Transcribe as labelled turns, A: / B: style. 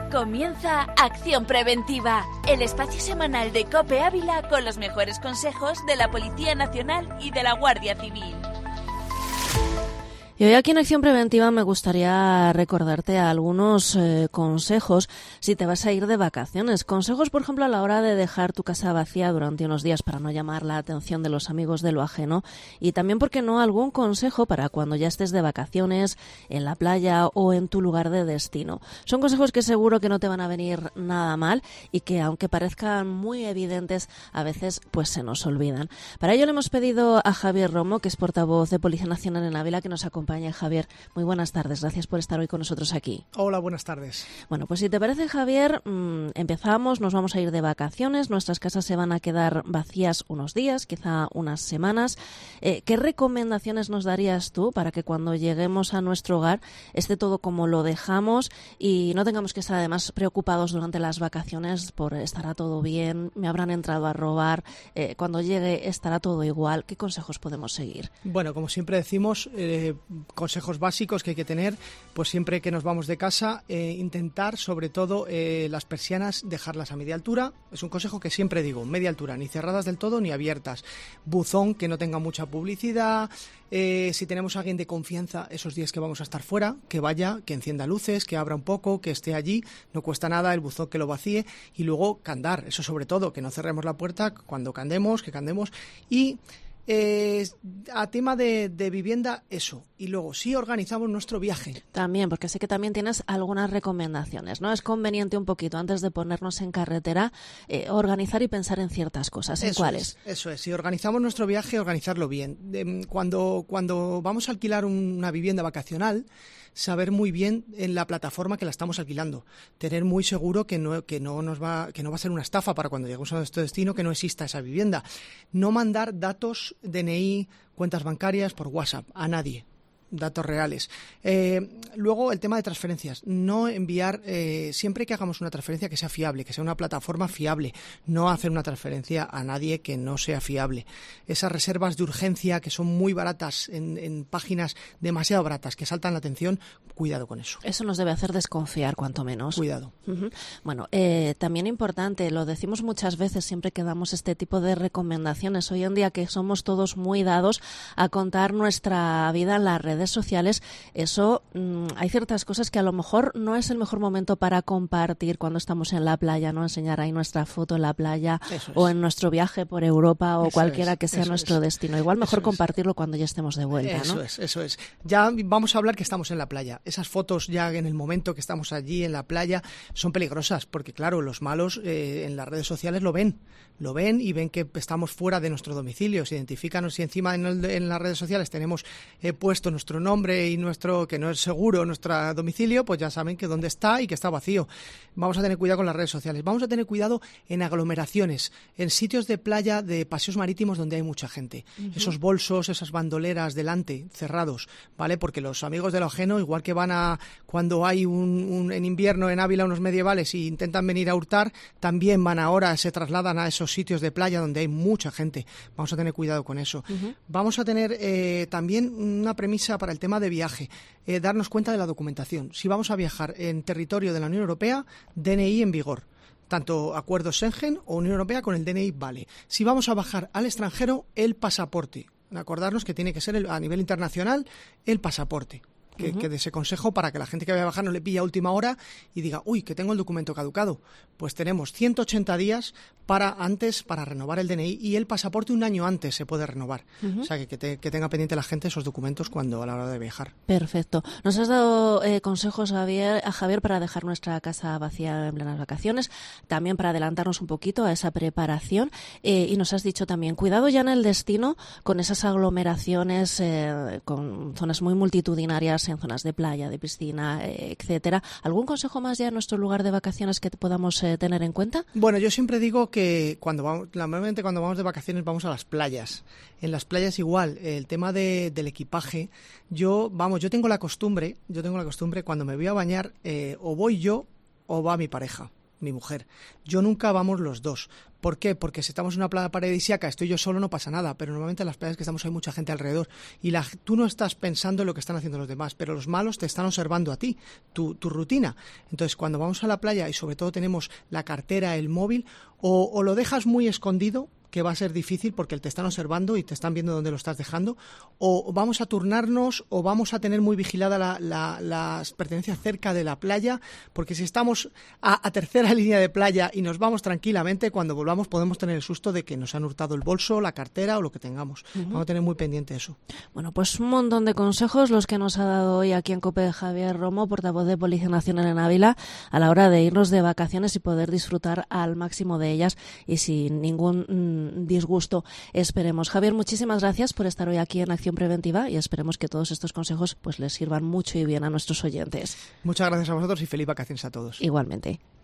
A: Comienza Acción Preventiva, el espacio semanal de COPE Ávila con los mejores consejos de la Policía Nacional y de la Guardia Civil.
B: Y hoy aquí en Acción Preventiva me gustaría recordarte algunos consejos si te vas a ir de vacaciones. Consejos, por ejemplo, a la hora de dejar tu casa vacía durante unos días para no llamar la atención de los amigos de lo ajeno. Y también, ¿por qué no?, algún consejo para cuando ya estés de vacaciones, en la playa o en tu lugar de destino. Son consejos que seguro que no te van a venir nada mal y que, aunque parezcan muy evidentes, a veces pues se nos olvidan. Para ello le hemos pedido a Javier Romo, que es portavoz de Policía Nacional en Ávila, que nos acompaña. Javier, muy buenas tardes. Gracias por estar hoy con nosotros aquí.
C: Hola, buenas tardes.
B: Bueno, pues si te parece, Javier, empezamos, nos vamos a ir de vacaciones, nuestras casas se van a quedar vacías unos días, quizá unas semanas. ¿Qué recomendaciones nos darías tú para que cuando lleguemos a nuestro hogar esté todo como lo dejamos y no tengamos que estar además preocupados durante las vacaciones por estará todo bien, me habrán entrado a robar, cuando llegue estará todo igual? ¿Qué consejos podemos seguir?
C: Bueno, como siempre decimos, consejos básicos que hay que tener, pues siempre que nos vamos de casa, intentar sobre todo las persianas dejarlas a media altura. Es un consejo que siempre digo, media altura, ni cerradas del todo ni abiertas. Buzón que no tenga mucha publicidad. Si tenemos a alguien de confianza esos días que vamos a estar fuera, que vaya, que encienda luces, que abra un poco, que esté allí, no cuesta nada, el buzón que lo vacíe, y luego candar, eso sobre todo, que no cerremos la puerta cuando candemos, que candemos. Y a tema de vivienda, eso. Y luego, sí organizamos nuestro viaje.
B: También, porque sé que también tienes algunas recomendaciones, ¿no? Es conveniente un poquito, antes de ponernos en carretera, organizar y pensar en ciertas cosas. ¿En cuáles?
C: Eso es. Si organizamos nuestro viaje, organizarlo bien. Cuando vamos a alquilar una vivienda vacacional, saber muy bien en la plataforma que la estamos alquilando, tener muy seguro que no va a ser una estafa para cuando lleguemos a nuestro destino, que no exista esa vivienda. No mandar datos, DNI, cuentas bancarias por WhatsApp a nadie. Datos reales. Luego, el tema de transferencias. No enviar, siempre que hagamos una transferencia, que sea fiable, que sea una plataforma fiable. No hacer una transferencia a nadie que no sea fiable. Esas reservas de urgencia que son muy baratas en páginas demasiado baratas, que saltan la atención, cuidado con eso.
B: Eso nos debe hacer desconfiar, cuanto menos.
C: Cuidado.
B: Uh-huh. Bueno, también importante, lo decimos muchas veces siempre que damos este tipo de recomendaciones. Hoy en día que somos todos muy dados a contar nuestra vida en las redes sociales, eso hay ciertas cosas que a lo mejor no es el mejor momento para compartir cuando estamos en la playa, no enseñar ahí nuestra foto en la playa o en nuestro viaje por Europa o cualquiera que sea nuestro destino. Igual mejor compartirlo cuando ya estemos de vuelta, ¿no?
C: Eso es. Ya vamos a hablar que estamos en la playa. Esas fotos ya en el momento que estamos allí en la playa son peligrosas porque, claro, los malos en las redes sociales lo ven y ven que estamos fuera de nuestro domicilio, se identifican. Si encima en las redes sociales tenemos puesto nuestro nombre y nuestro, que no es seguro, nuestro domicilio, pues ya saben que dónde está y que está vacío. Vamos a tener cuidado con las redes sociales. Vamos a tener cuidado en aglomeraciones, en sitios de playa, de paseos marítimos donde hay mucha gente. Uh-huh. Esos bolsos, esas bandoleras delante, cerrados, ¿vale? Porque los amigos de lo ajeno, igual que van cuando hay en invierno en Ávila unos medievales y intentan venir a hurtar, también van ahora, se trasladan a esos sitios de playa donde hay mucha gente. Vamos a tener cuidado con eso. Uh-huh. Vamos a tener también una premisa para el tema de viaje, darnos cuenta de la documentación. Si vamos a viajar en territorio de la Unión Europea, DNI en vigor. Tanto acuerdo Schengen o Unión Europea, con el DNI vale. Si vamos a viajar al extranjero, el pasaporte. Acordarnos que tiene que ser a nivel internacional el pasaporte. Que de ese consejo para que la gente que vaya a bajar no le pille a última hora y diga, uy, que tengo el documento caducado. Pues tenemos 180 días para renovar el DNI, y el pasaporte un año antes se puede renovar. Uh-huh. O sea, que tenga pendiente la gente esos documentos a la hora de viajar.
B: Perfecto. Nos has dado consejos a Javier para dejar nuestra casa vacía en plenas vacaciones, también para adelantarnos un poquito a esa preparación, y nos has dicho también, cuidado ya en el destino con esas aglomeraciones, con zonas muy multitudinarias, en zonas de playa, de piscina, etcétera. ¿Algún consejo más ya en nuestro lugar de vacaciones que podamos tener en cuenta?
C: Bueno, yo siempre digo que normalmente cuando vamos de vacaciones vamos a las playas. En las playas igual, el tema del equipaje, yo tengo la costumbre cuando me voy a bañar, o voy yo o va mi pareja. mi mujer. Yo nunca vamos los dos. ¿Por qué? Porque si estamos en una playa paradisíaca, estoy yo solo, no pasa nada, pero normalmente en las playas que estamos hay mucha gente alrededor y tú no estás pensando en lo que están haciendo los demás, pero los malos te están observando a ti, tu rutina. Entonces, cuando vamos a la playa y sobre todo tenemos la cartera, el móvil, o lo dejas muy escondido, que va a ser difícil porque te están observando y te están viendo dónde lo estás dejando, o vamos a turnarnos o vamos a tener muy vigilada las pertenencias cerca de la playa, porque si estamos a tercera línea de playa y nos vamos tranquilamente, cuando volvamos podemos tener el susto de que nos han hurtado el bolso, la cartera o lo que tengamos. Vamos a tener muy pendiente eso.
B: Bueno, pues un montón de consejos los que nos ha dado hoy aquí en COPE Javier Romo, portavoz de Policía Nacional en Ávila, a la hora de irnos de vacaciones y poder disfrutar al máximo de ellas y sin ningún disgusto, esperemos. Javier, muchísimas gracias por estar hoy aquí en Acción Preventiva y esperemos que todos estos consejos pues les sirvan mucho y bien a nuestros oyentes.
C: Muchas gracias a vosotros y feliz vacaciones a todos.
B: Igualmente.